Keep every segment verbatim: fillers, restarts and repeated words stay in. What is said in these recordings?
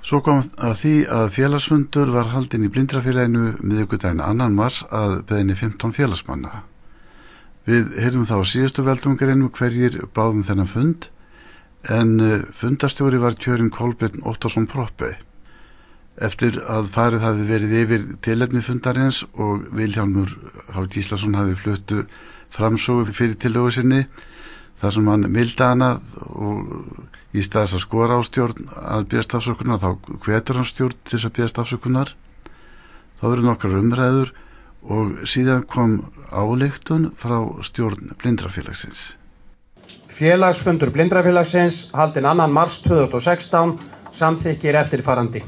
Svo kom að því að félagsfundur var haldinn í Blindrafélaginu miðvikudaginn annan mars að beiðni fimmtán félagsmanna. Við heyrðum þá síðustu veldungarinn hverjir báðum þennan fund, en fundarstjóri var kjörinn Kolbeinn Óttarsson Proppé. Eftir að farið hafði verið yfir tilefni fundarins og Vilhjálmur H. Gíslason hafði fluttu framsögu fyrir tillögu sinni, þar sem hann milda hana og í staðis að skora á stjórn að biðjast afsökunar, þá hvetur hann stjórn til þess að biðjast afsökunar. Þá verður nokkrar umræður og síðan kom ályktun frá stjórn Blindrafélagsins. Félagsfundur Blindrafélagsins haldinn annan mars tvö þúsund og sextán samþykkir eftirfarandi.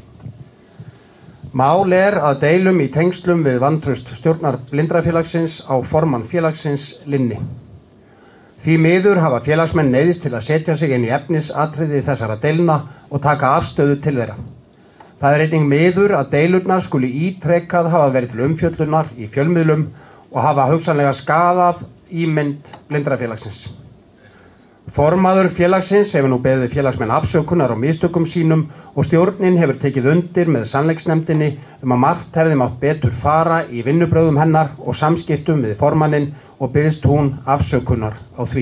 Mál er að deilum í tengslum við vantraust stjórnar Blindrafélagsins á formann félagsins Linni. Því miður hafa félagsmenn neyðist til að setja sig inn í efnisatriði þessara deilna og taka afstöðu til þeirra. Það er einnig miður að deilurnar skuli ítrekað hafa verið til umfjöllunar í fjölmiðlum og hafa hugsanlega skaðað ímynd Blindrafélagsins. Formaður félagsins hefur nú beðið félagsmenn afsökunar á mistökum sínum og stjórnin hefur tekið undir með sannleiksnefndinni um að margt hefði mátt betur fara í vinnubrögðum hennar og samskiptum við formanninn og biðst hún afsökunar á því.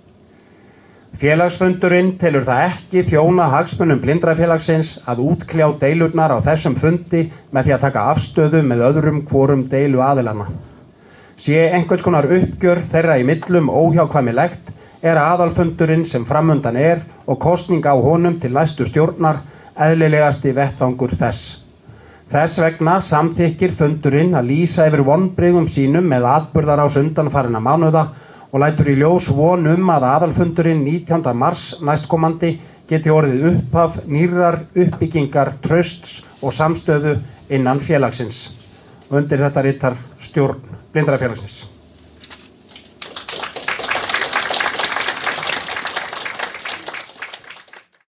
Félagsfundurinn telur það ekki þjóna hagsmunum Blindrafélagsins að útkljá deilurnar á þessum fundi með því að taka afstöðu með öðrum hvorum deilu aðilanna. Sé einhvers konar uppgjör þeirra í millum óhjákvæmilegt er aðalfundurinn sem framundan er og kosning á honum til næstu stjórnar eðlilegasti vettvangur þess. Þess vegna samþykkir fundurinn að lýsa yfir vonbrigðum sínum með atburðarás undanfarinna mánuða og lætur í ljós von um að aðalfundurinn nítjánda mars næstkomandi geti orðið upphaf nýrrar uppbyggingar trausts og samstöðu innan félagsins. Undir þetta ritar stjórn Blindrafélagsins.